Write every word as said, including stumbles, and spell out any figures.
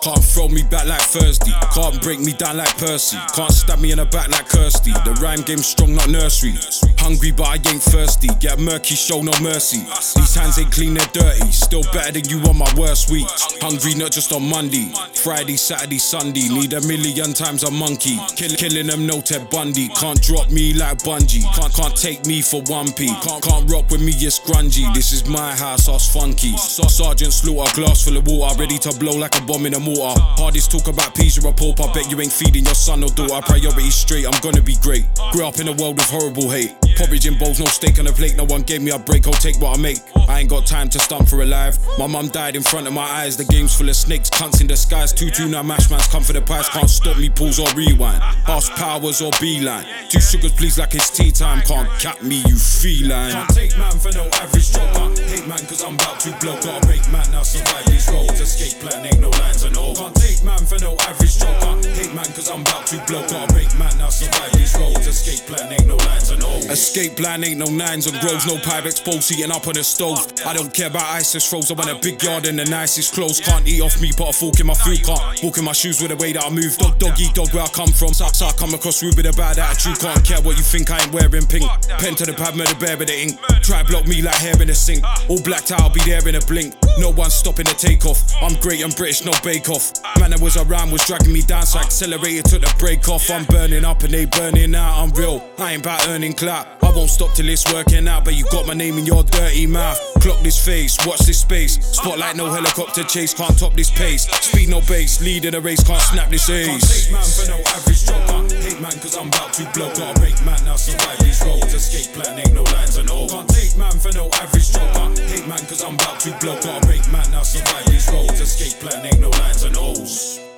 Can't throw me back like Thursday. Can't break me down like Percy. Can't stab me in the back like Kirsty. The rhyme game's strong, not nursery. Hungry but I ain't thirsty. Get murky, show no mercy. These hands ain't clean, they're dirty. Still better than you on my worst weeks. Hungry not just on Monday, Friday, Saturday, Sunday. Need a million times a monkey. Kill, killing them, no Ted Bundy. Can't drop me like Bungie. Can't, can't take me for one p. Can't, can't rock with me, it's grungy. This is my house, us funky. So Sergeant Slaughter, glass full of water, ready to blow like a bomb in a mortar. Hardest talk about peas or a pulp. I bet you ain't feeding your son or daughter. Priorities straight, I'm gonna be great. Grew up in a world of horrible hate. Porridge in bowls, no steak on the plate. No one gave me a break, I'll take what I make. I ain't got time to stunt for a life. My mum died in front of my eyes. The game's full of snakes, cunts in the skies. Two tuna mash mans come for the pies. Can't stop me, pause or rewind. Ask Powers or Beeline. Two sugars please like it's tea time. Can't cap me, you feline. Can't take man for no average job. Can't hate man cause I'm about to blow. Gotta break man, now survive these roads. Escape plan, ain't no lines and all. Can't take man for no average job. Can't hate man cause I'm about to blow. Gotta break man, now survive these roads. Escape plan, ain't no lines and all. Escape plan ain't no nines and groves. No Pyrex bowls heating up on the stove. I don't care about ISIS throws. I want a big yard and the nicest clothes. Can't eat off me, put a fork in my food. Can't walk in my shoes with the way that I move. Dog, dog eat dog where I come from. So, so I come across rude with a bad attitude. Can't care what you think, I ain't wearing pink. Pen to the pad, murder bear with the ink. Try block me like hair in a sink. All blacked out, I'll be there in a blink. No one's stopping the takeoff. I'm great and British, no bake off. Man that was around was dragging me down, so I accelerated, took the break off. I'm burning up and they burning out. I'm real, I ain't about earning clout. I won't stop till it's working out, but you got my name in your dirty mouth. Clock this face, watch this space. Spotlight, no helicopter chase, can't top this pace. Speed no bass, lead in the race, can't snap this ace. Can't take man for no average job. Can't hate man cause I'm about to blow. Gotta break man, now survive these roads. Escape plan, ain't no lines and all. Can't take man for no average job. Can't hate man cause I'm about to blow. Gotta break man, now survive these roads. Escape plan, ain't no lines and alls.